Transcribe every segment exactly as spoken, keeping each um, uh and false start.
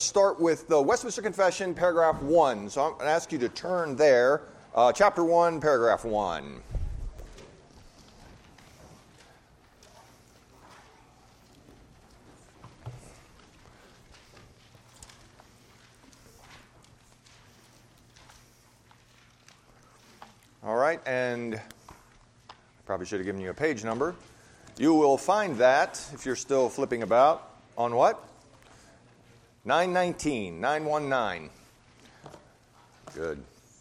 Start with the Westminster Confession, paragraph one. So I'm going to ask you to turn there. Uh, chapter one, paragraph one. All right, and I probably should have given you a page number. You will find that, if you're still flipping about, on what? nine nineteen, nine nineteen. Good.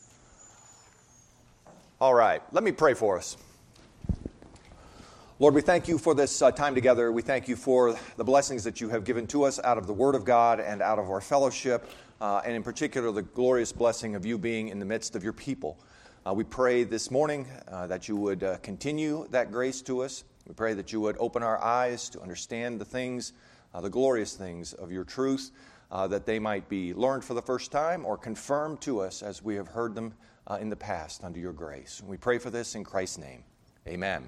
All right, let me pray for us. Lord, we thank you for this uh, time together. We thank you for the blessings that you have given to us out of the Word of God and out of our fellowship, uh, and in particular the glorious blessing of you being in the midst of your people. Uh, we pray this morning uh, that you would uh, continue that grace to us. We pray that you would open our eyes to understand the things, uh, the glorious things of your truth, uh, that they might be learned for the first time or confirmed to us as we have heard them uh, in the past under your grace. And we pray for this in Christ's name. Amen.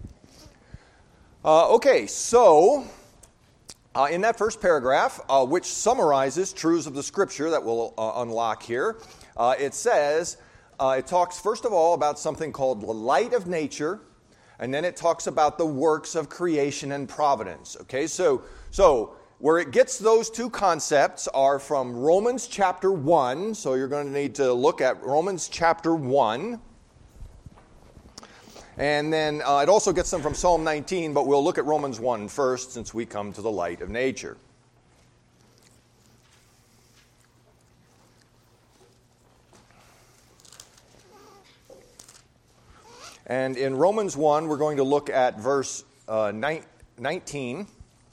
Uh, okay, so uh, in that first paragraph, uh, which summarizes truths of the Scripture that we'll uh, unlock here, uh, it says, uh, it talks first of all about something called the light of nature, and then it talks about the works of creation and providence. Okay, so so where it gets those two concepts are from Romans chapter one. So you're going to need to look at Romans chapter one. And then uh, it also gets them from Psalm nineteen, but we'll look at Romans one first since we come to the light of nature. And in Romans one, we're going to look at verse uh, nineteen.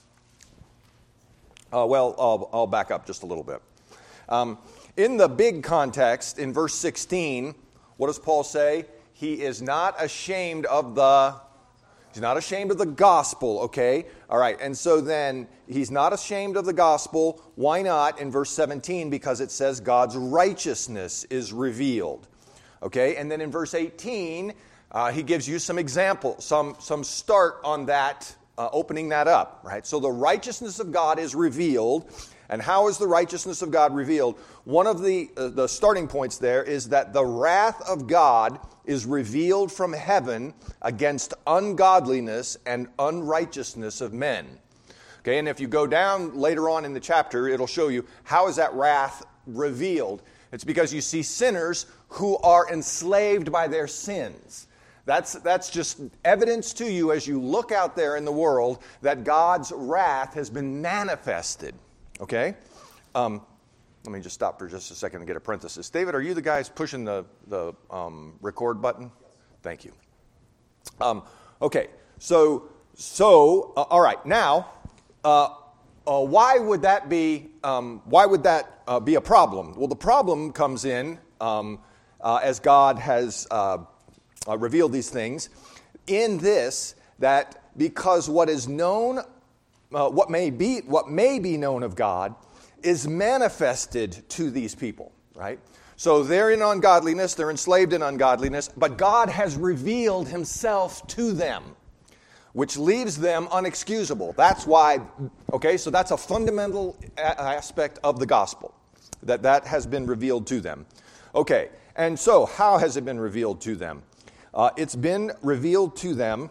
Uh, well, I'll, I'll back up just a little bit. Um, in the big context, in verse sixteen, what does Paul say? He is not ashamed of the, he's not ashamed of the gospel, okay? All right, and so then, he's not ashamed of the gospel. Why not? In verse seventeen, because it says God's righteousness is revealed. Okay, and then in verse eighteen, uh, he gives you some examples, some, some start on that, uh, opening that up, right? So the righteousness of God is revealed. And how is the righteousness of God revealed? One of the, uh, the starting points there is that the wrath of God is revealed from heaven against ungodliness and unrighteousness of men. Okay, and if you go down later on in the chapter, it'll show you how is that wrath revealed. It's because you see sinners who are enslaved by their sins. That's, that's just evidence to you as you look out there in the world that God's wrath has been manifested. Okay? Um, let me just stop for just a second and get a parenthesis. David, are you the guys pushing the, the um, record button? Thank you. Um, okay, so, so uh, all right, now, uh, uh, why would that be, um, why would that uh, be a problem? Well, the problem comes in um, uh, as God has uh, uh, revealed these things in this, that because what is known Uh, what may be what may be known of God is manifested to these people, right? So they're in ungodliness, they're enslaved in ungodliness, but God has revealed himself to them, which leaves them unexcusable. That's why, okay, so that's a fundamental a- aspect of the gospel, that that has been revealed to them. Okay, and so how has it been revealed to them? Uh, it's been revealed to them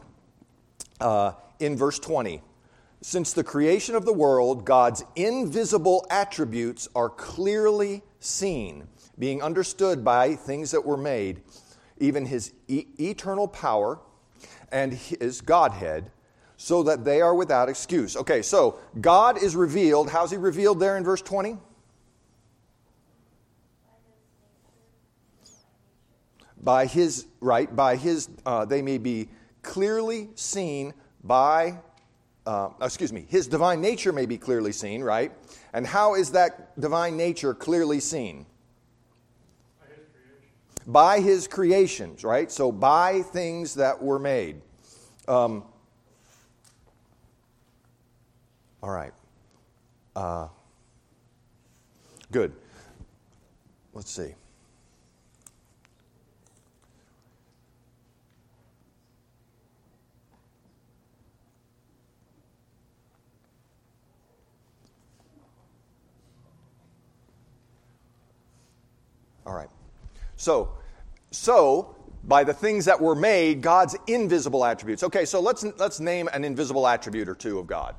uh, in verse twenty. Since the creation of the world, God's invisible attributes are clearly seen, being understood by things that were made, even his e- eternal power and his Godhead, so that they are without excuse. Okay, so God is revealed. How's he revealed there in verse twenty? By his, right, by his, uh, they may be clearly seen by Uh, excuse me, his divine nature may be clearly seen, right? And how is that divine nature clearly seen? By his creation. By his creations, right? So by things that were made. Um, all right. Uh, good. Let's see. All right. So, so by the things that were made, God's invisible attributes. Okay, so let's let's name an invisible attribute or two of God.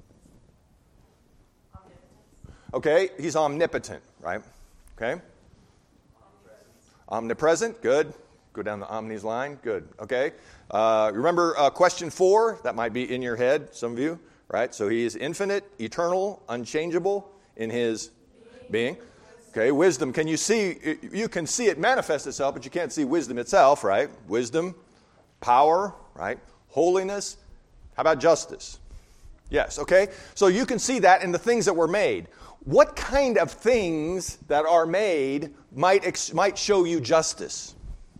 Okay, he's omnipotent, right? Okay. Omnipresent, good. Go down the omnis line, good. Okay. Uh, remember uh, question four? That might be in your head, some of you, right? So he is infinite, eternal, unchangeable in his being. Okay, wisdom. Can you see? You can see it manifest itself, but you can't see wisdom itself, right? Wisdom, power, right? Holiness. How about justice? Yes, okay. So you can see that in the things that were made. What kind of things that are made might ex- might show you justice?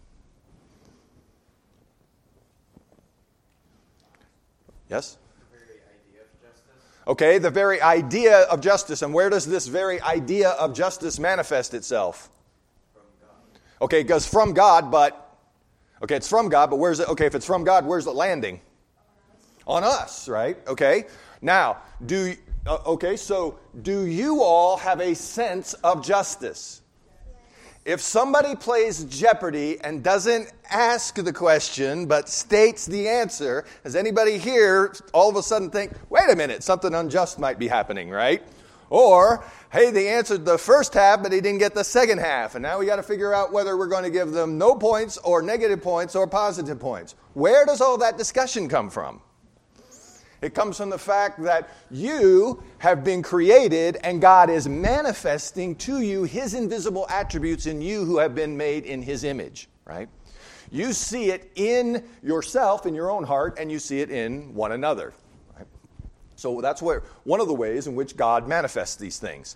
Yes? The very idea of justice. Okay, the very idea of justice. And where does this very idea of justice manifest itself? From God. Okay, it goes from God, but... Okay, it's from God, but where's it... Okay, if it's from God, where's it landing? On us, right? Okay. Now, do... Uh, okay, so do you all have a sense of justice? If somebody plays Jeopardy and doesn't ask the question but states the answer, does anybody here all of a sudden think, wait a minute, something unjust might be happening, right? Or, hey, they answered the first half, but they didn't get the second half, and now we got to figure out whether we're going to give them no points or negative points or positive points. Where does all that discussion come from? It comes from the fact that you have been created and God is manifesting to you His invisible attributes in you who have been made in His image, right? You see it in yourself, in your own heart, and you see it in one another. Right? So that's where one of the ways in which God manifests these things.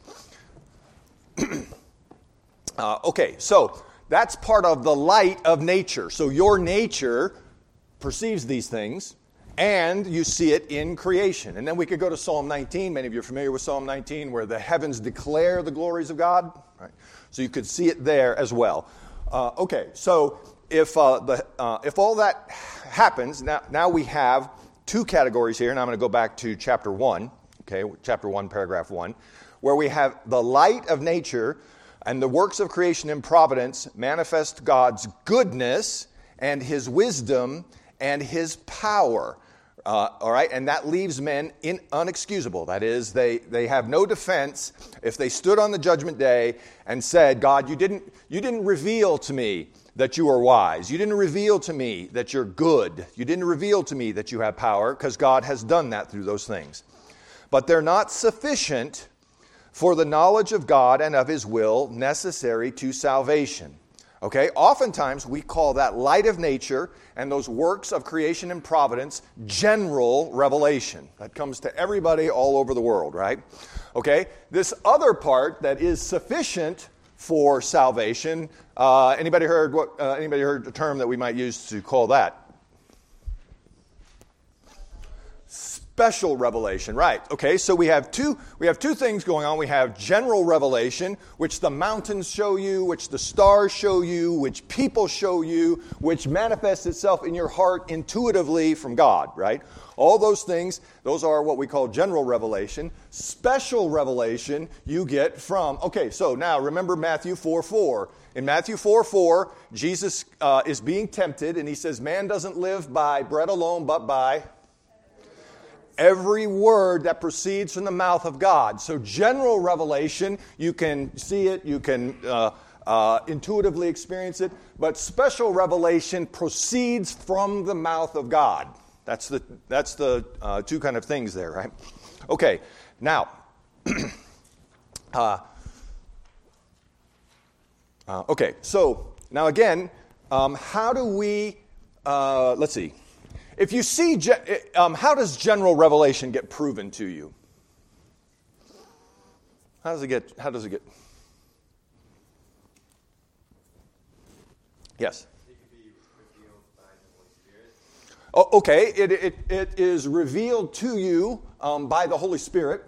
uh, okay, so that's part of the light of nature. So your nature perceives these things. And you see it in creation. And then we could go to Psalm nineteen. Many of you are familiar with Psalm nineteen, where the heavens declare the glories of God. Right? So you could see it there as well. Uh, okay, so if uh, the uh, if all that happens, now now we have two categories here. And I'm going to go back to chapter one. Okay, chapter one, paragraph one, where we have the light of nature and the works of creation and providence manifest God's goodness and His wisdom and His power. Uh, all right, and that leaves men in unexcusable. That is, they, they have no defense if they stood on the judgment day and said, God, you didn't, you didn't reveal to me that you are wise. You didn't reveal to me that you're good. You didn't reveal to me that you have power, because God has done that through those things. But they're not sufficient for the knowledge of God and of His will necessary to salvation. Okay, oftentimes we call that light of nature and those works of creation and providence general revelation. That comes to everybody all over the world, right? Okay, this other part that is sufficient for salvation, uh, anybody heard what? Uh, anybody heard the term that we might use to call that? Special revelation, right? Okay, so we have two we have two things going on. We have general revelation, which the mountains show you, which the stars show you, which people show you, which manifests itself in your heart intuitively from God, right? All those things, those are what we call general revelation. Special revelation you get from, okay, so now remember Matthew four four. In Matthew four four, Jesus uh, is being tempted, and He says, man doesn't live by bread alone, but by every word that proceeds from the mouth of God. So general revelation, you can see it, you can uh, uh, intuitively experience it, but special revelation proceeds from the mouth of God. That's the that's the uh, two kind of things there, right? Okay, now, uh, uh, okay, so now again, um, how do we, uh, let's see. If you see, um, how does general revelation get proven to you? How does it get, how does it get? Yes? It can be revealed by the Holy Spirit. Oh, okay, it, it, it is revealed to you um, by the Holy Spirit.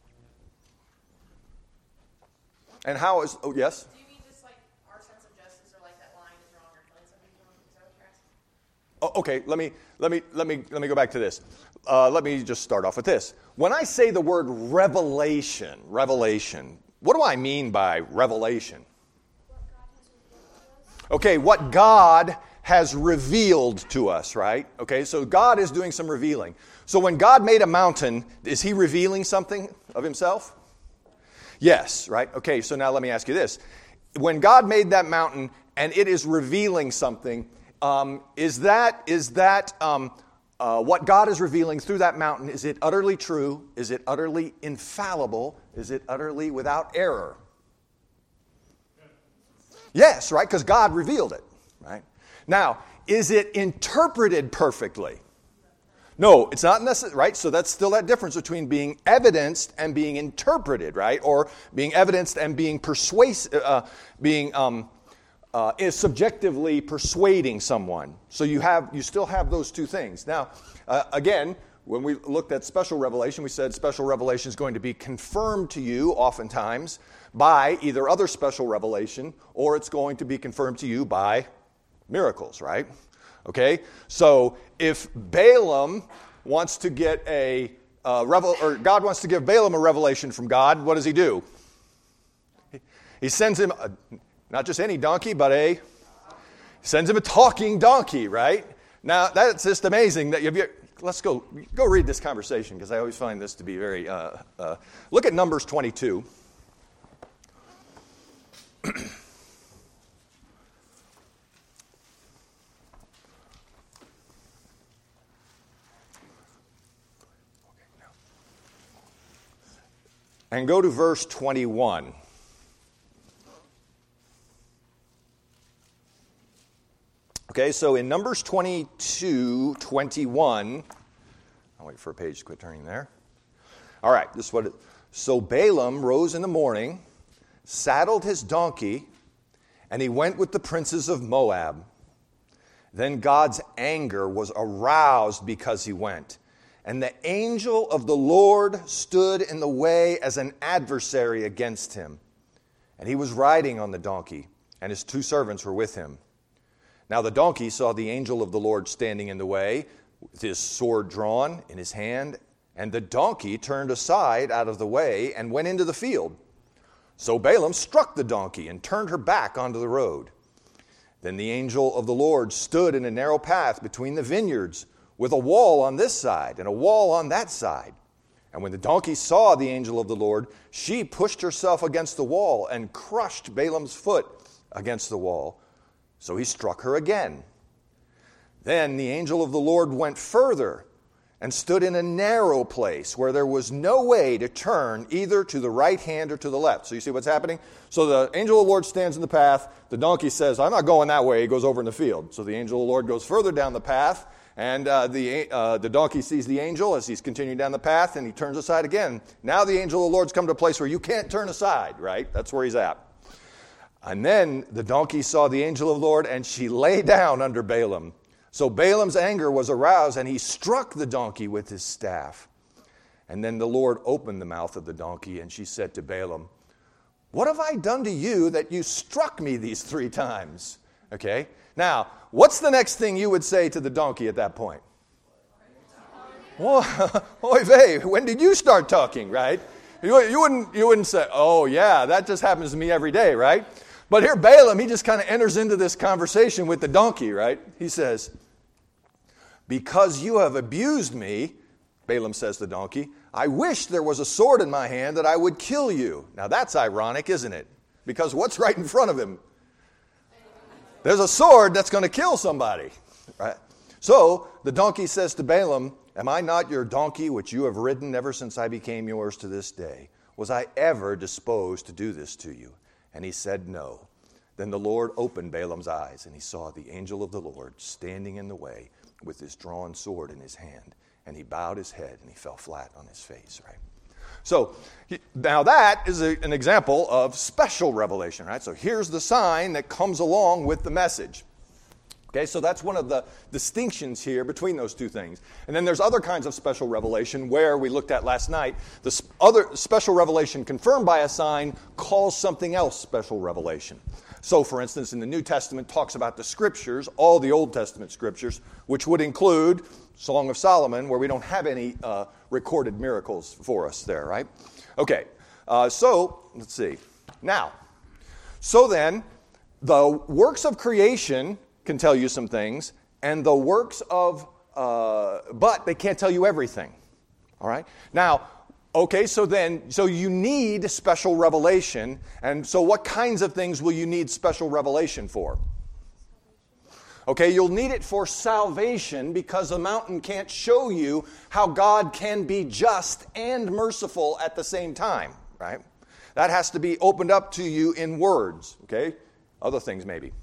And how is, oh, yes? Do you mean just like our sense of justice, or like that line is wrong or killing somebody's wrong? Is that what you're asking? Oh, okay, let me let me let me let me go back to this. Uh, let me just start off with this. When I say the word revelation, revelation, what do I mean by revelation? What God Okay, what God has revealed to us, right? Okay, so God is doing some revealing. So when God made a mountain, is he revealing something of himself? Yes, right? Okay, so now let me ask you this. When God made that mountain and it is revealing something, um, is that, is that um, uh, what God is revealing through that mountain, is it utterly true? Is it utterly infallible? Is it utterly without error? Yes, right? Because God revealed it, right? Now, is it interpreted perfectly? No, it's not necessary, right? So that's still that difference between being evidenced and being interpreted, right? Or being evidenced and being persuasive, uh, being um, uh, is subjectively persuading someone. So you have, you still have those two things. Now, uh, again, when we looked at special revelation, we said special revelation is going to be confirmed to you oftentimes by either other special revelation or it's going to be confirmed to you by miracles, right? Okay, so if Balaam wants to get a uh, revel, or God wants to give Balaam a revelation from God, what does he do? He sends him a, not just any donkey, but a he sends him a talking donkey, right? Now that's just amazing. That you, let's go go read this conversation because I always find this to be very. Uh, uh, look at Numbers twenty-two. And go to verse twenty-one. Okay, so in Numbers twenty-two, twenty-one, I'll wait for a page to quit turning there. All right, this is what it, so Balaam rose in the morning, saddled his donkey, and he went with the princes of Moab. Then God's anger was aroused because he went. And the angel of the Lord stood in the way as an adversary against him. And he was riding on the donkey, and his two servants were with him. Now the donkey saw the angel of the Lord standing in the way, with his sword drawn in his hand, and the donkey turned aside out of the way and went into the field. So Balaam struck the donkey and turned her back onto the road. Then the angel of the Lord stood in a narrow path between the vineyards, with a wall on this side and a wall on that side. And when the donkey saw the angel of the Lord, she pushed herself against the wall and crushed Balaam's foot against the wall. So he struck her again. Then the angel of the Lord went further and stood in a narrow place where there was no way to turn either to the right hand or to the left. So you see what's happening? So the angel of the Lord stands in the path. The donkey says, I'm not going that way. He goes over in the field. So the angel of the Lord goes further down the path. And uh, the uh, the donkey sees the angel as he's continuing down the path, and he turns aside again. Now the angel of the Lord's come to a place where you can't turn aside, right? That's where he's at. And then the donkey saw the angel of the Lord, and she lay down under Balaam. So Balaam's anger was aroused, and he struck the donkey with his staff. And then the Lord opened the mouth of the donkey, and she said to Balaam, what have I done to you that you struck me these three times? Okay, now, what's the next thing you would say to the donkey at that point? Well, oy vey, when did you start talking, right? You, you, wouldn't, you wouldn't say, oh yeah, that just happens to me every day, right? But here Balaam, he just kind of enters into this conversation with the donkey, right? He says, because you have abused me, Balaam says to the donkey, I wish there was a sword in my hand that I would kill you. Now that's ironic, isn't it? Because what's right in front of him? There's a sword that's going to kill somebody, right? So the donkey says to Balaam, am I not your donkey which you have ridden ever since I became yours to this day? Was I ever disposed to do this to you? And he said, no. Then the Lord opened Balaam's eyes, and he saw the angel of the Lord standing in the way with his drawn sword in his hand. And he bowed his head, and he fell flat on his face, right? So now that is a, an example of special revelation, right? So here's the sign that comes along with the message. Okay, so that's one of the distinctions here between those two things. And then there's other kinds of special revelation where we looked at last night. The other special revelation confirmed by a sign calls something else special revelation. So, for instance, in the New Testament talks about the Scriptures, all the Old Testament Scriptures, which would include Song of Solomon, where we don't have any uh, recorded miracles for us there, right? Okay, uh, so let's see. Now, so then, the works of creation can tell you some things, and the works of, uh, but they can't tell you everything. All right? Now, okay, so then, so you need special revelation, and so what kinds of things will you need special revelation for? Okay, you'll need it for salvation because the mountain can't show you how God can be just and merciful at the same time, right? That has to be opened up to you in words, okay? Other things maybe.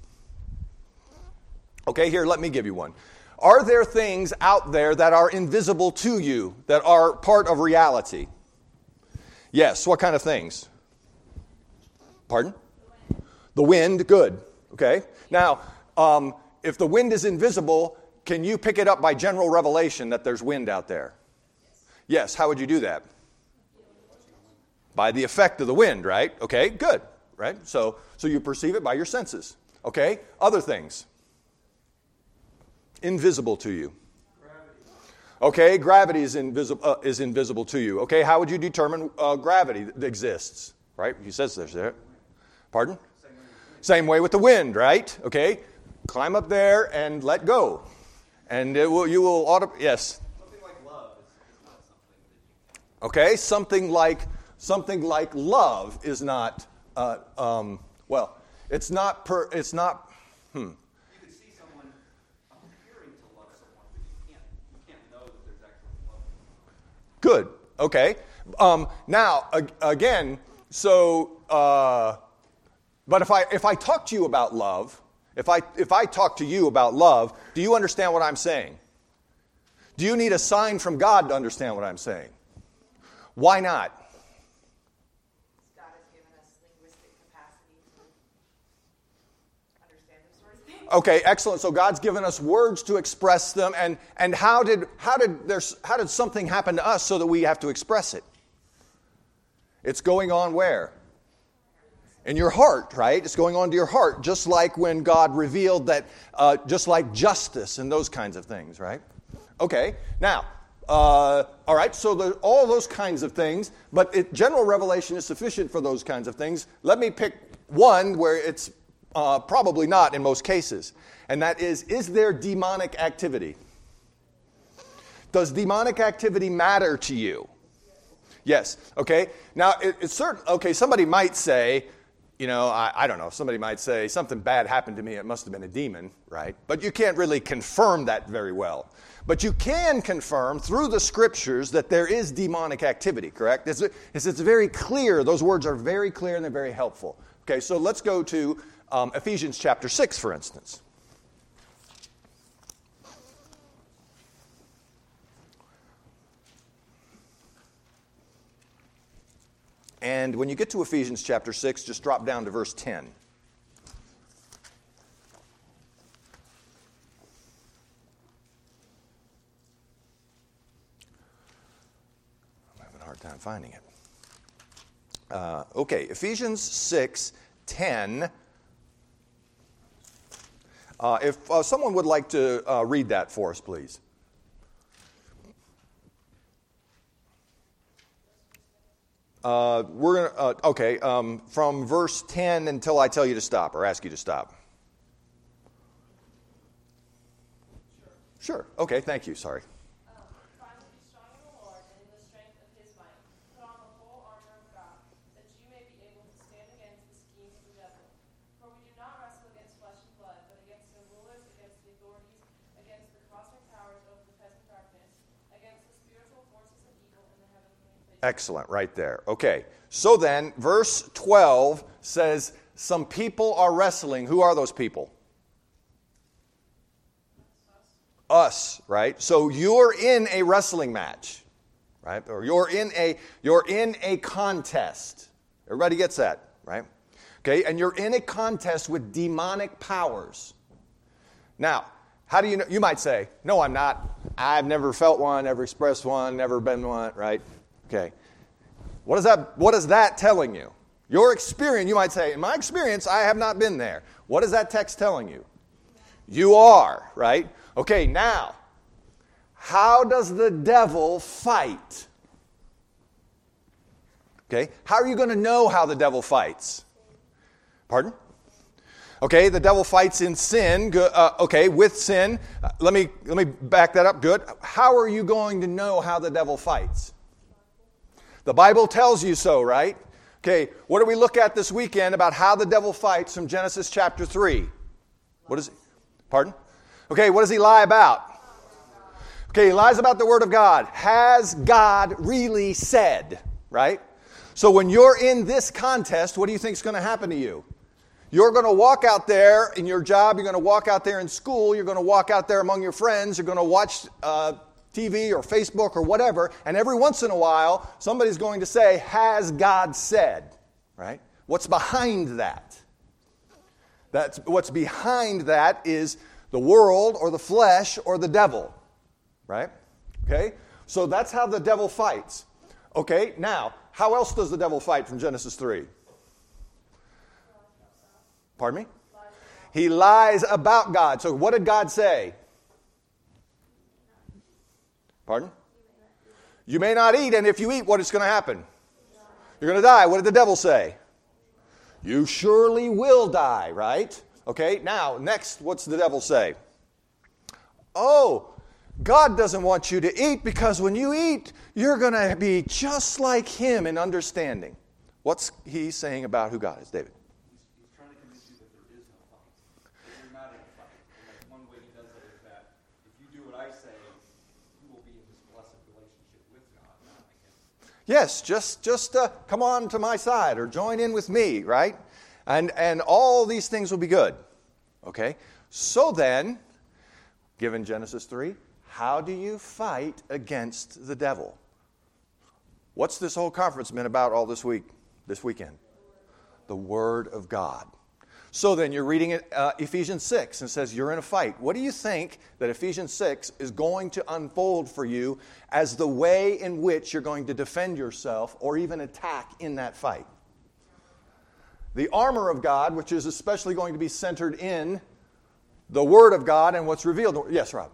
Okay, here, let me give you one. Are there things out there that are invisible to you, that are part of reality? Yes, what kind of things? Pardon? The wind, good, okay? Now, um, if the wind is invisible, can you pick it up by general revelation that there's wind out there? Yes, how would you do that? By the effect of the wind, right? Okay, good, right? So, so you perceive it by your senses, okay? Other things? Invisible to you. Okay, gravity is invisible uh, is invisible to you. Okay, how would you determine uh, gravity that exists? Right? He says there's there. Pardon? Same way. Same way with the wind, right? Okay, climb up there and let go, and it will you will auto. Yes. Something like love is, is not something that you. Okay, something like something like love is not. Uh, um, well, it's not per. It's not. Hmm. Good. Okay. Um, now, ag- again, so, uh, but if I if I talk to you about love, if I if I talk to you about love, do you understand what I'm saying? Do you need a sign from God to understand what I'm saying? Why not? God has given us linguistic capacity to understand those sort of things. Okay, excellent. So God's given us words to express them, and, and how did how did there's how did something happen to us so that we have to express it? It's going on where? In your heart, right? It's going on to your heart, just like when God revealed that, uh, just like justice and those kinds of things, right? Okay, now, uh, all right, so the, all those kinds of things, but it, general revelation is sufficient for those kinds of things. Let me pick one where it's uh, probably not in most cases, and that is, is there demonic activity? Does demonic activity matter to you? Yes, okay. Now, it, it's certain, okay, somebody might say, you know, I, I don't know, somebody might say something bad happened to me, it must have been a demon, right? But you can't really confirm that very well. But you can confirm through the scriptures that there is demonic activity, correct? It's, it's, it's very clear, those words are very clear and they're very helpful. Okay, so let's go to um, Ephesians chapter six, for instance. And when you get to Ephesians chapter six, just drop down to verse ten. I'm having a hard time finding it. Uh, okay, Ephesians six, ten. Uh, if uh, someone would like to uh, read that for us, please. Uh, we're gonna uh, okay um, from verse ten until I tell you to stop or ask you to stop. Sure. Sure. Okay. Thank you. Sorry. Um, finally, be strong in the Lord and in the strength of His might. Put on the whole armor of God, that you may be able to stand against the schemes of the devil. For we do not wrestle against flesh and blood, but against the rulers, against the authorities, against the cosmic powers over the present darkness, against the spiritual forces of evil in the heavenly places. Excellent, right there. Okay, so then, verse twelve says, some people are wrestling. Who are those people? Us, right? So you're in a wrestling match, right? Or you're in a you're in a contest. Everybody gets that, right? Okay, and you're in a contest with demonic powers. Now, how do you know? You might say, no, I'm not. I've never felt one, never expressed one, never been one, right? Okay. What is that, what is that telling you? Your experience, you might say, in my experience, I have not been there. What is that text telling you? You are, right? Okay, now, how does the devil fight? Okay, how are you going to know how the devil fights? Pardon? Okay, the devil fights in sin. Good, uh, okay, with sin. Uh, let me let me back that up. Good. How are you going to know how the devil fights? The Bible tells you so, right? Okay, what do we look at this weekend about how the devil fights from Genesis chapter three? What is it? Pardon? Okay, what does he lie about? Okay, he lies about the Word of God. Has God really said, right? So when you're in this contest, what do you think is going to happen to you? You're going to walk out there in your job, you're going to walk out there in school, you're going to walk out there among your friends, you're going to watch uh, T V or Facebook or whatever, and every once in a while, somebody's going to say, has God said, right? What's behind that? That's, what's behind that is the world or the flesh or the devil, right? Okay? So that's how the devil fights. Okay, now, how else does the devil fight from Genesis three? Pardon me? He lies about God. So what did God say? Pardon? You may not eat, and if you eat, what is going to happen? You're going to die. What did the devil say? You surely will die, right? Okay, now, next, what's the devil say? Oh, God doesn't want you to eat because when you eat, you're going to be just like Him in understanding. What's he saying about who God is, David? Yes, just just uh, come on to my side or join in with me, right? And and all these things will be good. Okay? So then, given Genesis three, how do you fight against the devil? What's this whole conference been about all this week, this weekend? The Word of God. So then you're reading it, uh, Ephesians six and it says you're in a fight. What do you think that Ephesians six is going to unfold for you as the way in which you're going to defend yourself or even attack in that fight? The armor of God, which is especially going to be centered in the Word of God and what's revealed. Yes, Rob.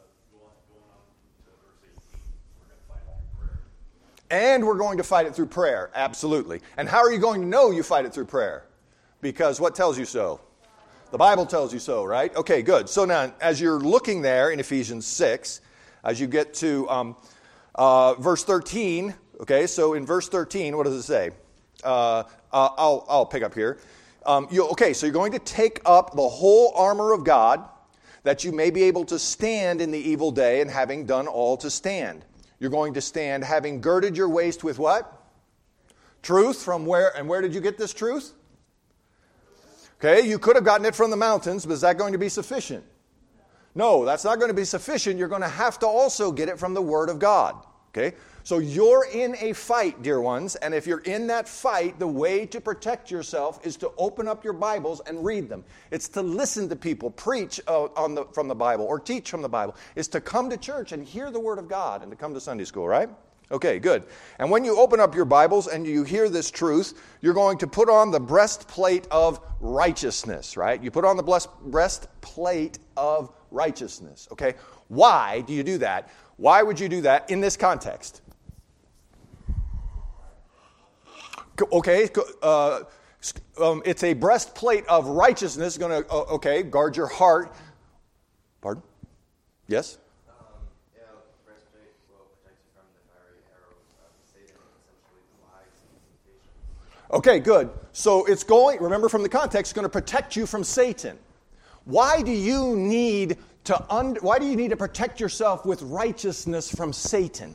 And we're going to fight it through prayer, absolutely. And how are you going to know you fight it through prayer? Because what tells you so? The Bible tells you so, right? Okay, good. So now, as you're looking there in Ephesians six, as you get to um, uh, verse thirteen, okay, so in verse thirteen, what does it say? Uh, uh, I'll, I'll pick up here. Um, you, okay, so you're going to take up the whole armor of God that you may be able to stand in the evil day and having done all to stand. You're going to stand having girded your waist with what? Truth. From where? And where did you get this truth? Okay, you could have gotten it from the mountains, but is that going to be sufficient? No, that's not going to be sufficient. You're going to have to also get it from the Word of God. Okay, so you're in a fight, dear ones, and if you're in that fight, the way to protect yourself is to open up your Bibles and read them. It's to listen to people preach uh, on the, from the Bible or teach from the Bible. It's to come to church and hear the Word of God and to come to Sunday school, right? Okay, good. And when you open up your Bibles and you hear this truth, you're going to put on the breastplate of righteousness, right? You put on the blessed breastplate of righteousness, okay? Why do you do that? Why would you do that in this context? Okay, uh, um, it's a breastplate of righteousness, going to, uh, okay, guard your heart. Pardon? Yes? Okay, good. So it's going, remember from the context, it's going to protect you from Satan. Why do you need to un, why do you need to protect yourself with righteousness from Satan?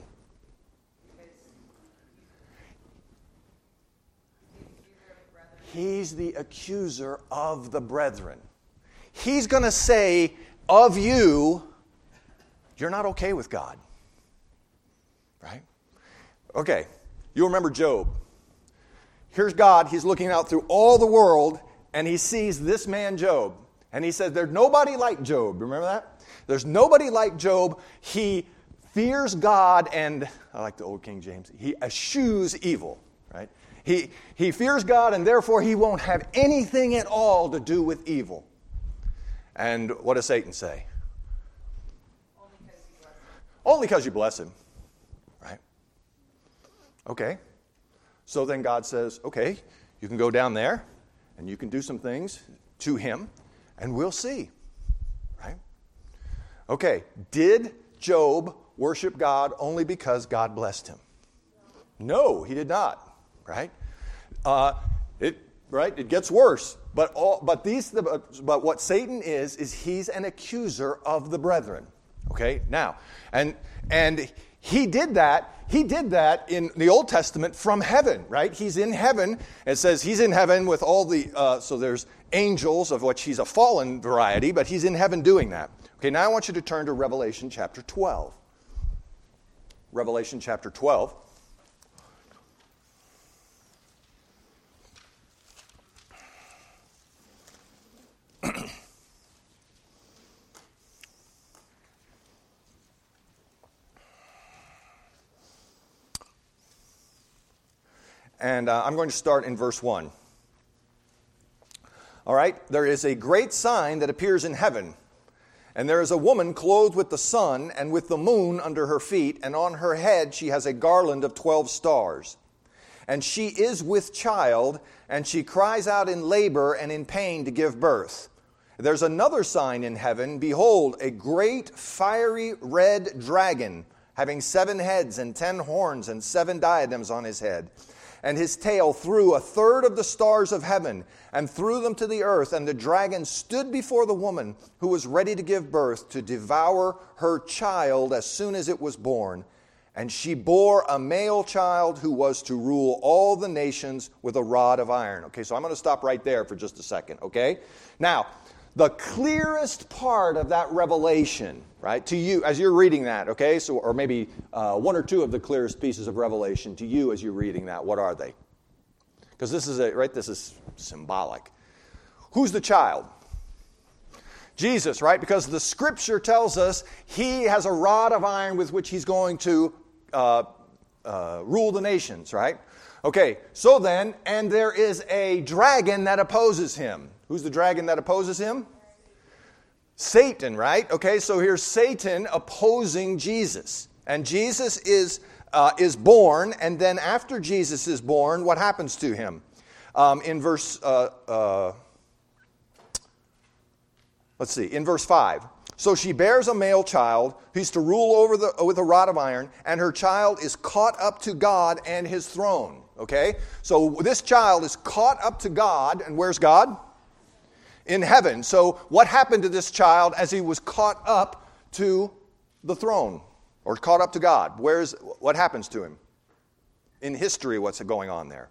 He's the accuser of the brethren. He's going to say of you, you're not okay with God. Right? Okay, you remember Job. Here's God, he's looking out through all the world, and he sees this man, Job. And he says, there's nobody like Job. Remember that? There's nobody like Job. He fears God, and I like the old King James, he eschews evil, right? He, he fears God, and therefore he won't have anything at all to do with evil. And what does Satan say? Only because you bless him. Right? Okay. So then God says, okay, you can go down there, and you can do some things. to him, and we'll see, right? Okay, did Job worship God only because God blessed him? No, he did not, right? Uh, it right, it gets worse. But all, but these, but what Satan is is he's an accuser of the brethren. Okay, now, and and he did that. He did that in the Old Testament from heaven, right? He's in heaven. It says he's in heaven with all the. Uh, so there's angels, of which he's a fallen variety, but he's in heaven doing that. Okay, now I want you to turn to Revelation chapter twelve. Revelation chapter twelve. And uh, I'm going to start in verse one. All right, there is a great sign that appears in heaven, and there is a woman clothed with the sun and with the moon under her feet, and on her head she has a garland of twelve stars. And she is with child, and she cries out in labor and in pain to give birth. There's another sign in heaven. Behold, a great fiery red dragon, having seven heads and ten horns and seven diadems on his head. And his tail threw a third of the stars of heaven and threw them to the earth. And the dragon stood before the woman who was ready to give birth to devour her child as soon as it was born. And she bore a male child who was to rule all the nations with a rod of iron. Okay, so I'm going to stop right there for just a second, okay? Now, the clearest part of that revelation, right, to you as you're reading that, okay, so or maybe uh, one or two of the clearest pieces of revelation to you as you're reading that, what are they? Because this is a right, this is symbolic. Who's the child? Jesus, right? Because the Scripture tells us he has a rod of iron with which he's going to uh, uh, rule the nations, right? Okay, so then, and there is a dragon that opposes him. Who's the dragon that opposes him? Satan, right? Okay, so here's Satan opposing Jesus. And Jesus is uh, is born, and then after Jesus is born, what happens to him? Um, in verse, uh, uh, let's see, in verse five. So she bears a male child who's to rule over the with a rod of iron, and her child is caught up to God and his throne. Okay, so this child is caught up to God, and where's God? In heaven. So what happened to this child as he was caught up to the throne or caught up to God? Where's what happens to him? In history, what's going on there?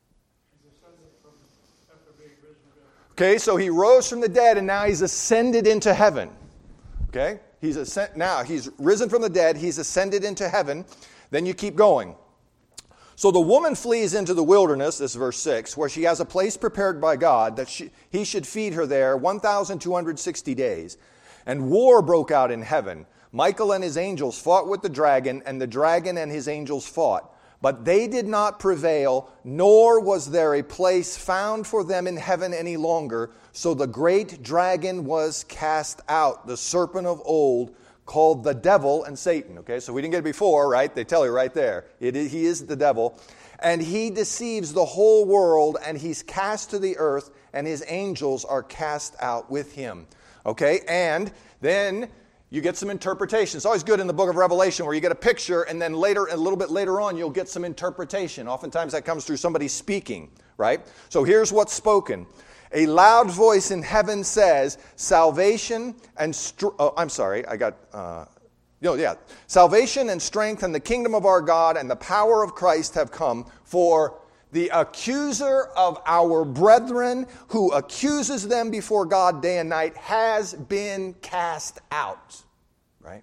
Okay, so he rose from the dead and now he's ascended into heaven. Okay? He's ascend- now he's risen from the dead, he's ascended into heaven. Then you keep going. So the woman flees into the wilderness, this is verse six, where she has a place prepared by God that she, he should feed her there one thousand two hundred sixty days. And war broke out in heaven. Michael and his angels fought with the dragon, and the dragon and his angels fought. But they did not prevail, nor was there a place found for them in heaven any longer. So the great dragon was cast out, the serpent of old, called the devil and Satan. Okay, so we didn't get it before, right? They tell you right there. It is, he is the devil. And he deceives the whole world, and he's cast to the earth, and his angels are cast out with him. Okay, and then you get some interpretation. It's always good in the book of Revelation where you get a picture, and then later, a little bit later on, you'll get some interpretation. Oftentimes that comes through somebody speaking, right? So here's what's spoken. A loud voice in heaven says, salvation and, str- oh, I'm sorry, I got, uh, no, yeah. Salvation and strength and the kingdom of our God and the power of Christ have come, for the accuser of our brethren who accuses them before God day and night has been cast out, right?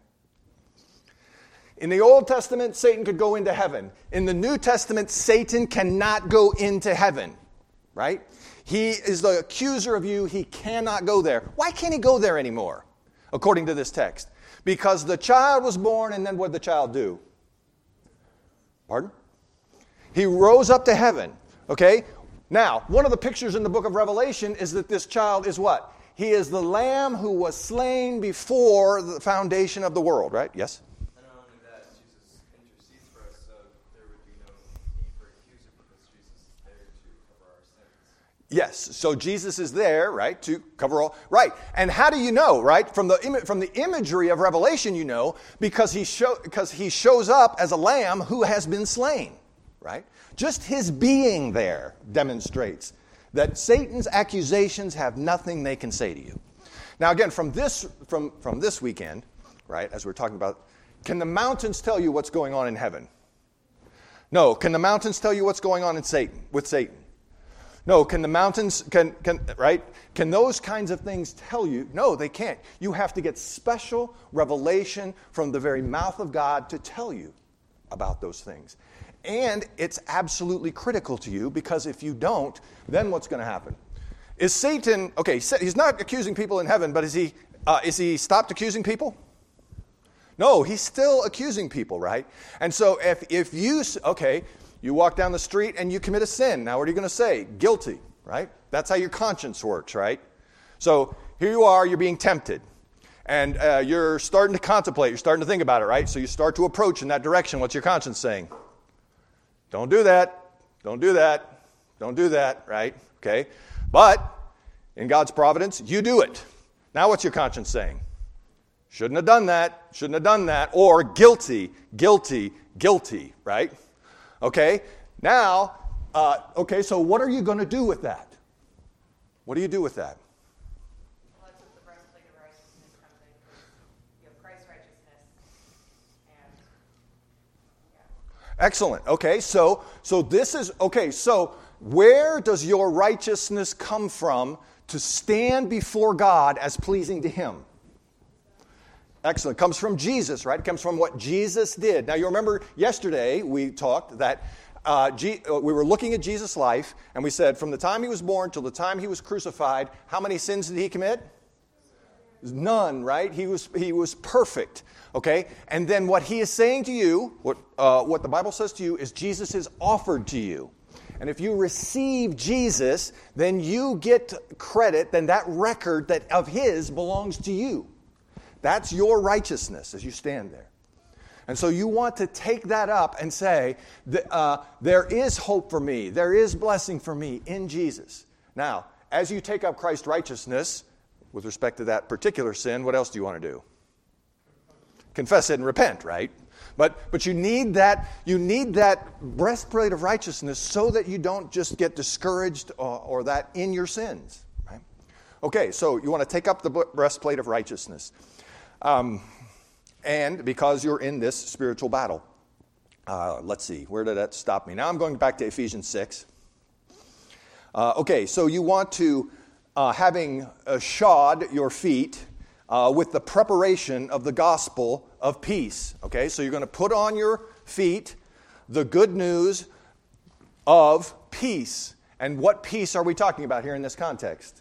In the Old Testament, Satan could go into heaven. In the New Testament, Satan cannot go into heaven, right? He is the accuser of you. He cannot go there. Why can't he go there anymore, according to this text? Because the child was born, and then what did the child do? Pardon? He rose up to heaven, okay? Now, one of the pictures in the book of Revelation is that this child is what? He is the lamb who was slain before the foundation of the world, right? Yes? And not only that, Jesus intercedes for us, so there would be no need for accuser because Jesus is there to cover our sins. Yes, so Jesus is there, right, to cover all. Right, and how do you know, right? From the Im- from the imagery of Revelation, you know, because he show because he shows up as a lamb who has been slain, right? Just his being there demonstrates that Satan's accusations have nothing they can say to you. Now, again, from this from from this weekend, right, as we're talking about, can the mountains tell you what's going on in heaven? No. Can the mountains tell you what's going on in Satan with Satan? No, can the mountains, can, can right? Can those kinds of things tell you? No, they can't. You have to get special revelation from the very mouth of God to tell you about those things. And it's absolutely critical to you, because if you don't, then what's going to happen? Is Satan, okay, he's not accusing people in heaven, but is he, uh, is he stopped accusing people? No, he's still accusing people, right? And so if, if you, okay, you walk down the street and you commit a sin. Now, what are you going to say? Guilty, right? That's how your conscience works, right? So here you are, you're being tempted. And uh, you're starting to contemplate. You're starting to think about it, right? So you start to approach in that direction. What's your conscience saying? Don't do that. Don't do that. Don't do that, right? Okay. But in God's providence, you do it. Now what's your conscience saying? Shouldn't have done that. Shouldn't have done that. Or guilty, guilty, guilty, right? Okay, now, uh, okay, so what are you going to do with that? What do you do with that? Well, that's what the breastplate of righteousness comes in. You have Christ's righteousness, and yeah. Excellent. Okay, so so this is, okay, so where does your righteousness come from to stand before God as pleasing to Him? Excellent. It comes from Jesus, right? It comes from what Jesus did. Now, you remember yesterday we talked that uh, G- we were looking at Jesus' life, and we said from the time he was born till the time he was crucified, how many sins did he commit? None, right? He was he was perfect, okay? And then what he is saying to you, what uh, what the Bible says to you, is Jesus is offered to you. And if you receive Jesus, then you get credit, then that record that of his belongs to you. That's your righteousness as you stand there. And so you want to take that up and say, uh, there is hope for me. There is blessing for me in Jesus. Now, as you take up Christ's righteousness, with respect to that particular sin, what else do you want to do? Confess it and repent, right? But but you need that you need that breastplate of righteousness so that you don't just get discouraged or, or that in your sins. Right? Okay, so you want to take up the breastplate of righteousness. Um, and because you're in this spiritual battle. Uh, let's see, where did that stop me? Now I'm going back to Ephesians six. Uh, okay, so you want to, uh, having uh, shod your feet uh, with the preparation of the gospel of peace. Okay, so you're going to put on your feet the good news of peace. And what peace are we talking about here in this context?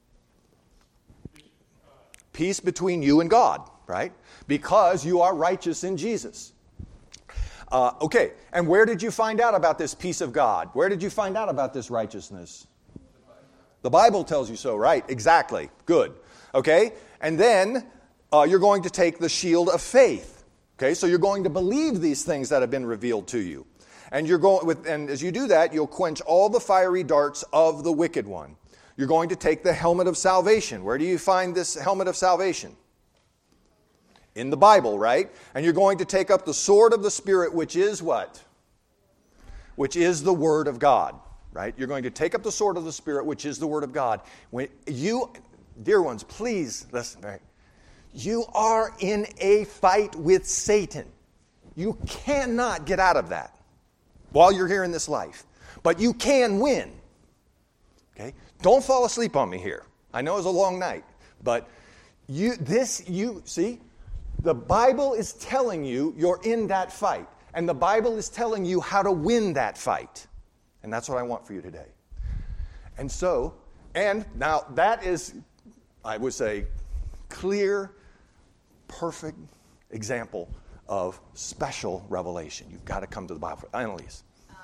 Peace between you and God, right? Because you are righteous in Jesus. Uh, okay, and where did you find out about this peace of God? Where did you find out about this righteousness? The Bible tells you so, right? Exactly. Good. Okay, and then uh, you're going to take the shield of faith. Okay, so you're going to believe these things that have been revealed to you. And you're going with, and as you do that, you'll quench all the fiery darts of the wicked one. You're going to take the helmet of salvation. Where do you find this helmet of salvation? In the Bible, right? And you're going to take up the sword of the Spirit, which is what? Which is the Word of God, right? You're going to take up the sword of the Spirit, which is the Word of God. When you, dear ones, please listen, right? You are in a fight with Satan. You cannot get out of that while you're here in this life. But you can win. Okay? Don't fall asleep on me here. I know it's a long night, but you this you see, the Bible is telling you you're in that fight, and the Bible is telling you how to win that fight. And that's what I want for you today. And so, and now that is, I would say, clear, perfect example of special revelation. You've got to come to the Bible. Annalise.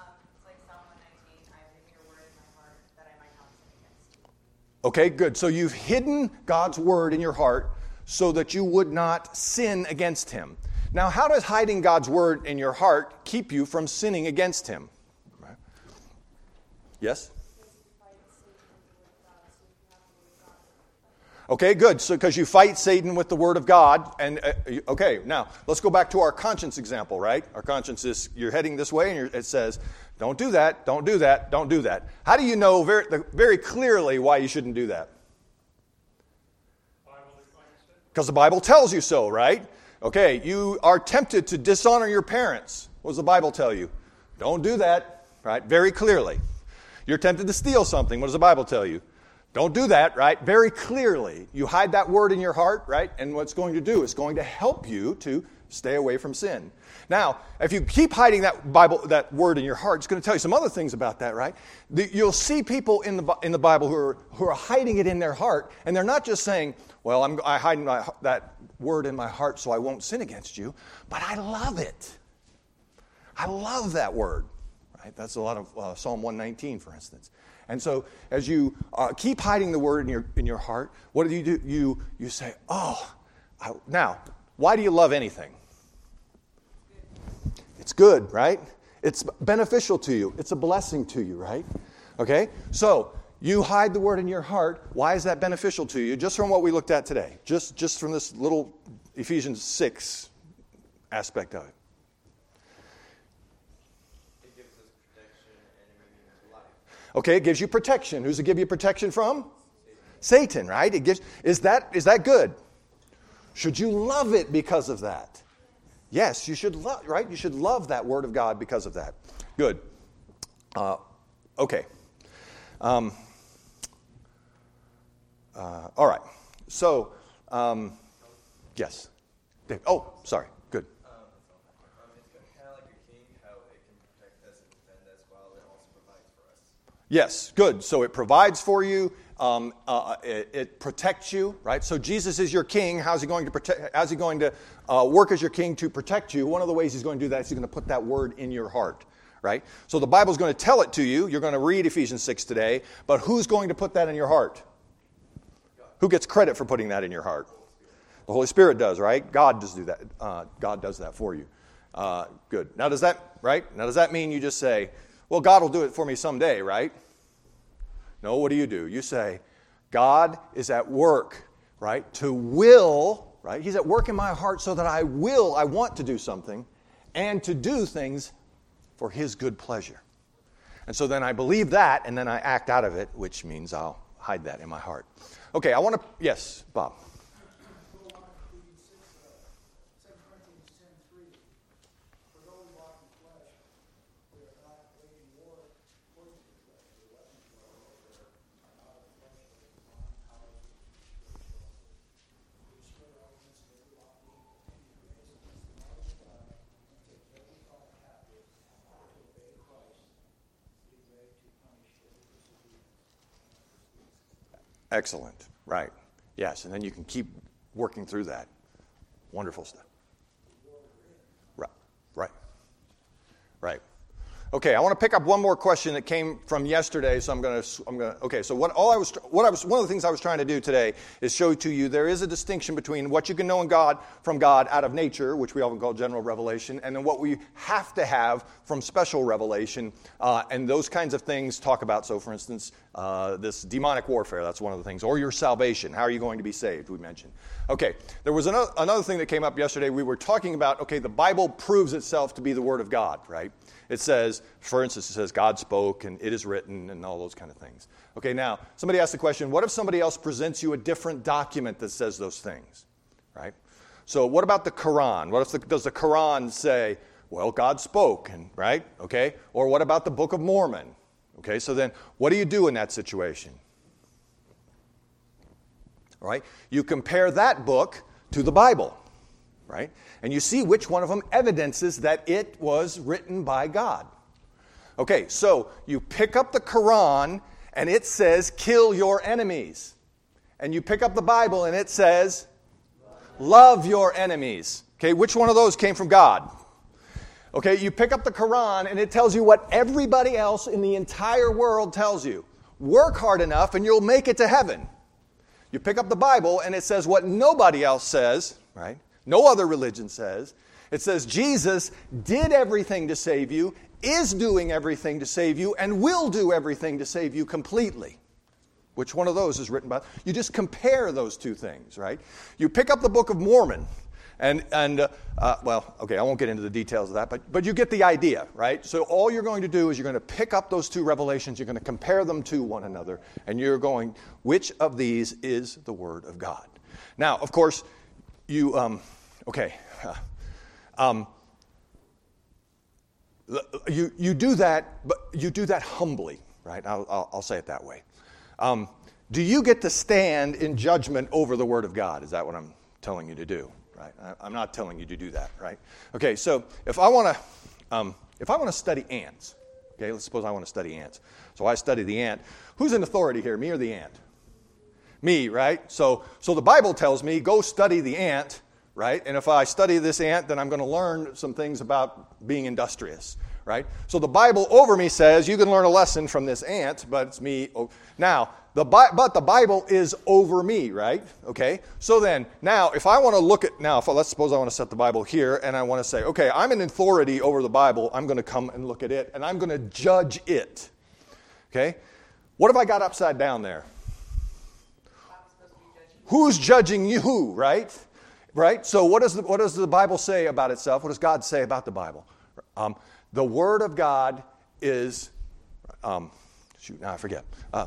Okay, good. So you've hidden God's word in your heart so that you would not sin against him. Now, how does hiding God's word in your heart keep you from sinning against him? Right. Yes? Okay, good. So because you fight Satan with the word of God. And uh, okay, now let's go back to our conscience example, right? Our conscience is, you're heading this way and you're, it says, don't do that, don't do that, don't do that. How do you know very, very clearly why you shouldn't do that? Because the Bible tells you so, right? Okay, you are tempted to dishonor your parents. What does the Bible tell you? Don't do that, right? Very clearly. You're tempted to steal something. What does the Bible tell you? Don't do that, right? Very clearly. You hide that word in your heart, right? And what it's going to do is going to help you to stay away from sin. Now, if you keep hiding that Bible, that word in your heart, it's going to tell you some other things about that, right? The, you'll see people in the in the Bible who are who are hiding it in their heart, and they're not just saying, "Well, I'm I hide my, that word in my heart so I won't sin against you," but I love it. I love that word, right? That's a lot of uh, Psalm one nineteen, for instance. And so, as you uh, keep hiding the word in your in your heart, what do you do? You you say, "Oh, I, now, why do you love anything?" It's good, right? It's beneficial to you. It's a blessing to you, right? Okay? So, you hide the word in your heart. Why is that beneficial to you? Just from what we looked at today. Just, just from this little Ephesians six aspect of it. It gives us protection and it brings life. Okay, it gives you protection. Who's it give you protection from? Satan, Satan, right? It gives. Is that is that good? Should you love it because of that? Yes, you should love, right? You should love that word of God because of that. Good. Uh, okay. Um, uh, all right. So, um, yes. Dave. Oh, sorry. Good. Um, um, it's kind of like a king, how it can protect us and defend us while it also provides for us. Yes, good. So it provides for you. Um, uh, it, it protects you, right? So Jesus is your king. How's he going to protect? How's he going to uh, work as your king to protect you? One of the ways he's going to do that is he's going to put that word in your heart, right? So the Bible's going to tell it to you. You're going to read Ephesians six today, but who's going to put that in your heart? Who gets credit for putting that in your heart? The Holy Spirit does, right? God does do that. Uh, God does that for you. Uh, good. Now does that right? Now does that mean you just say, "Well, God will do it for me someday," right? No, what do you do? You say, God is at work, right, to will, right? He's at work in my heart so that I will, I want to do something, and to do things for His good pleasure. And so then I believe that, and then I act out of it, which means I'll hide that in my heart. Okay, I want to, yes, Bob. Excellent. Right. Yes, and then you can keep working through that. Wonderful stuff. Right. Right. Right. Okay, I want to pick up one more question that came from yesterday, so I'm going to I'm going to Okay, so what all I was what I was one of the things I was trying to do today is show to you there is a distinction between what you can know in God from God out of nature, which we often call general revelation, and then what we have to have from special revelation, uh, and those kinds of things talk about, so for instance, uh, this demonic warfare, that's one of the things, or your salvation, how are you going to be saved, we mentioned. Okay, there was another, another thing that came up yesterday. We were talking about, okay, the Bible proves itself to be the Word of God, right? It says, for instance, it says God spoke and it is written and all those kind of things. Okay, now, somebody asked the question, what if somebody else presents you a different document that says those things, right? So what about the Quran? What if the, does the Quran say, well, God spoke, and right? Okay, or what about the Book of Mormon? Okay, so then what do you do in that situation? All right, you compare that book to the Bible, right? And you see which one of them evidences that it was written by God. Okay, so you pick up the Quran and it says, kill your enemies. And you pick up the Bible and it says, love your enemies. Okay, which one of those came from God? Okay, you pick up the Quran and it tells you what everybody else in the entire world tells you. Work hard enough and you'll make it to heaven. You pick up the Bible and it says what nobody else says, right? No other religion says. It says Jesus did everything to save you, is doing everything to save you, and will do everything to save you completely. Which one of those is written by? You just compare those two things, right? You pick up the Book of Mormon, and, and uh, uh, well, okay, I won't get into the details of that, but, but you get the idea, right? So all you're going to do is you're going to pick up those two revelations, you're going to compare them to one another, and you're going, which of these is the Word of God? Now, of course, you, um, okay, uh, um, you, you do that, but you do that humbly, right? I'll, I'll, I'll say it that way. Um, do you get to stand in judgment over the Word of God? Is that what I'm telling you to do? Right? I, I'm not telling you to do that, right? Okay, so if I want to, um, if I want to study ants, okay, let's suppose I want to study ants. So I study the ant. Who's in authority here, me or the ant? Me, right? So, so the Bible tells me go study the ant, right? And if I study this ant, then I'm going to learn some things about being industrious. Right? So the Bible over me says you can learn a lesson from this ant, but it's me. Now, the but the Bible is over me, right? Okay. So then, now, if I want to look at now, if I, let's suppose I want to set the Bible here, and I want to say, okay, I'm an authority over the Bible. I'm going to come and look at it, and I'm going to judge it. Okay. What have I got upside down there? Who's judging you? Who? Right? Right. So what does the, what does the Bible say about itself? What does God say about the Bible? Um, The Word of God is, um, shoot, now I forget. Uh,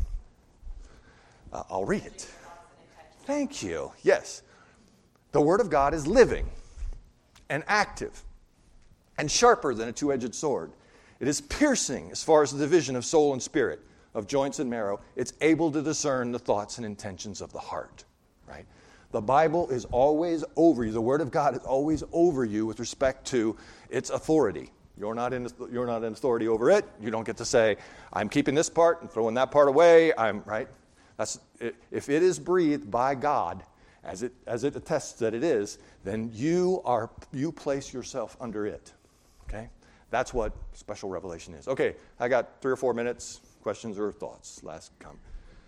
uh, I'll read it. Thank you. Yes. The Word of God is living and active and sharper than a two-edged sword. It is piercing as far as the division of soul and spirit, of joints and marrow. It's able to discern the thoughts and intentions of the heart, right? The Bible is always over you. The Word of God is always over you with respect to its authority. You're not in you're not in authority over it. You don't get to say, I'm keeping this part and throwing that part away. I'm right. That's if it is breathed by God, as it as it attests that it is, then you are you place yourself under it. Okay? That's what special revelation is. Okay, I got three or four minutes. Questions or thoughts? Last comment.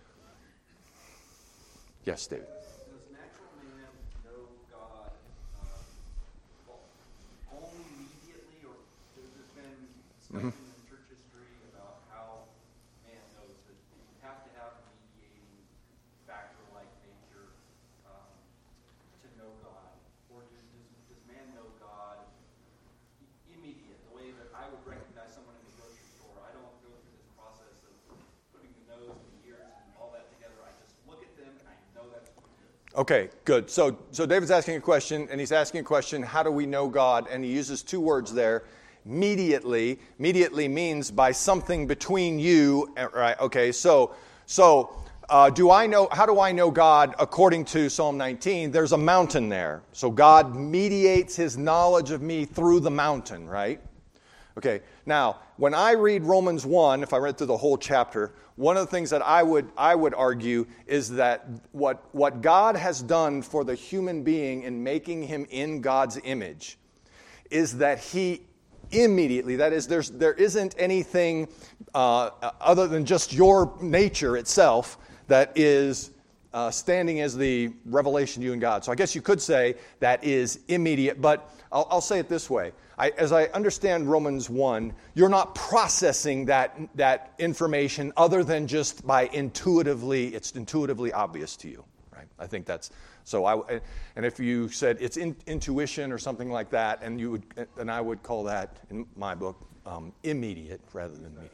Yes, David. Does natural man know God uh, only immediately, or there's been discussion Mm-hmm. in church history about how man knows that you have to have a mediating factor like nature um, to know God, or does, does, does man know God immediate, the way that I would recognize someone in the grocery store? I don't go through this process of putting the nose and the ears and all that together. I just look at them and I know that's what it is. Okay, good. So, so David's asking a question, and he's asking a question, how do we know God? And he uses two words there, immediately. Immediately means by something between you, right? Okay, so, so uh, do I know, how do I know God according to Psalm nineteen? There's a mountain there. So God mediates his knowledge of me through the mountain, right? Okay, now, when I read Romans one, if I read through the whole chapter, one of the things that I would I would argue is that what, what God has done for the human being in making him in God's image is that he immediately, that is, there's, there isn't anything uh, other than just your nature itself that is uh, standing as the revelation of you and God. So I guess you could say that is immediate, but I'll, I'll say it this way. I, as I understand Romans one, you're not processing that, that information other than just by intuitively, it's intuitively obvious to you, right? I think that's, so I, and if you said it's in, intuition or something like that, and you would, and I would call that, in my book, um, immediate rather than immediate.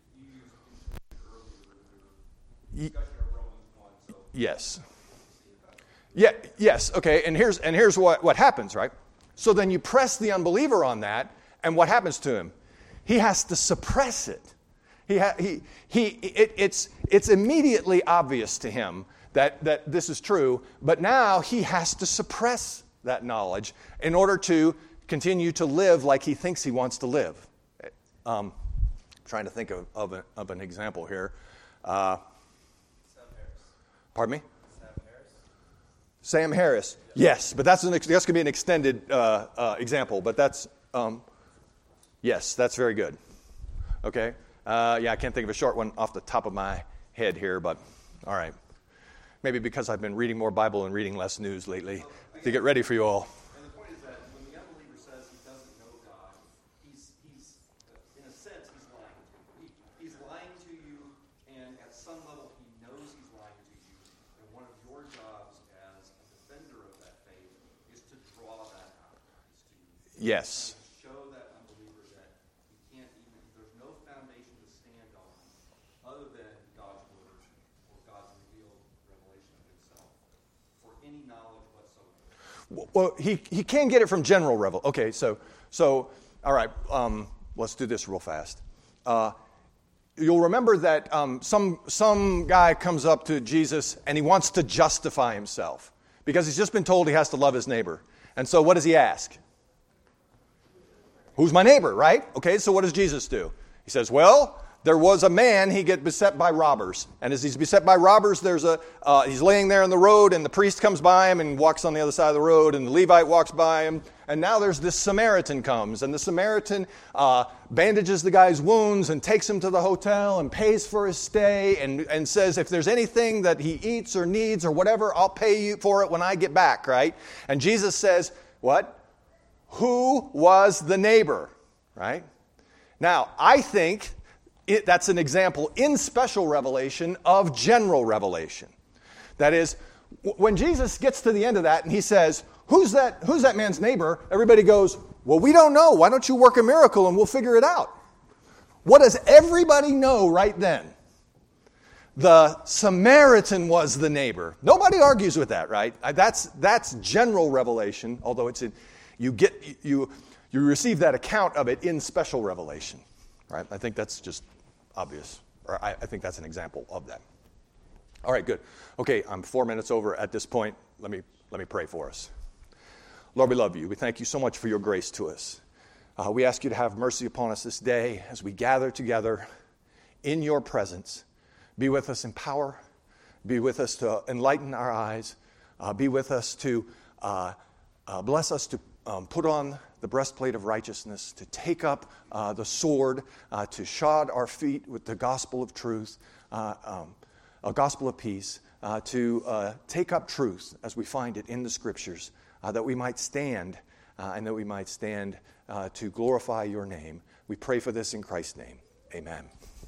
Yes. Yeah, yes, okay, and here's, and here's what, what happens, right? So then you press the unbeliever on that, and what happens to him? He has to suppress it. He, ha, he, he, it, it's, it's immediately obvious to him that, that this is true, but now he has to suppress that knowledge in order to continue to live like he thinks he wants to live. Um, I'm trying to think of, of, a, of an example here. Uh, Sam Harris. pardon me? Sam Harris. Sam Harris. Yes, but that's, an, that's going to be an extended uh, uh, example, but that's, um, yes, that's very good. Okay. Uh, yeah, I can't think of a short one off the top of my head here, but all right. Maybe because I've been reading more Bible and reading less news lately to get ready for you all. And the point is that when the unbeliever says he doesn't know God, he's, he's in a sense, he's lying to you. He, he's lying to you, and at some level he Yes. Show that unbeliever that he can't even, there's no foundation to stand on other than God's word or God's revealed revelation of himself for any knowledge whatsoever. Well, he, he can get it from general revel. Okay, so, so all right, um, let's do this real fast. Uh, you'll remember that um, some, some guy comes up to Jesus and he wants to justify himself because he's just been told he has to love his neighbor. And so what does he ask? Who's my neighbor, right? Okay, so what does Jesus do? He says, well, there was a man, he get beset by robbers. And as he's beset by robbers, there's a uh, he's laying there on the road, and the priest comes by him and walks on the other side of the road, and the Levite walks by him. And now there's this Samaritan comes, and the Samaritan uh, bandages the guy's wounds and takes him to the hotel and pays for his stay and, and says, if there's anything that he eats or needs or whatever, I'll pay you for it when I get back, right? And Jesus says, what? Who was the neighbor, right? Now, I think it, that's an example in special revelation of general revelation. That is, w- when Jesus gets to the end of that and he says, who's that, who's that man's neighbor? Everybody goes, well, we don't know. Why don't you work a miracle and we'll figure it out? What does everybody know right then? The Samaritan was the neighbor. Nobody argues with that, right? That's, that's general revelation, although it's in, you get, you, you receive that account of it in special revelation, right? I think that's just obvious, or I, I think that's an example of that. All right, good. Okay, I'm four minutes over at this point. Let me, let me pray for us. Lord, we love you. We thank you so much for your grace to us. Uh, we ask you to have mercy upon us this day as we gather together in your presence. Be with us in power. Be with us to enlighten our eyes. Uh, be with us to uh, uh, bless us to um, put on the breastplate of righteousness, to take up uh, the sword, uh, to shod our feet with the gospel of truth, uh, um, a gospel of peace, uh, to uh, take up truth as we find it in the Scriptures, uh, that we might stand uh, and that we might stand uh, to glorify your name. We pray for this in Christ's name. Amen.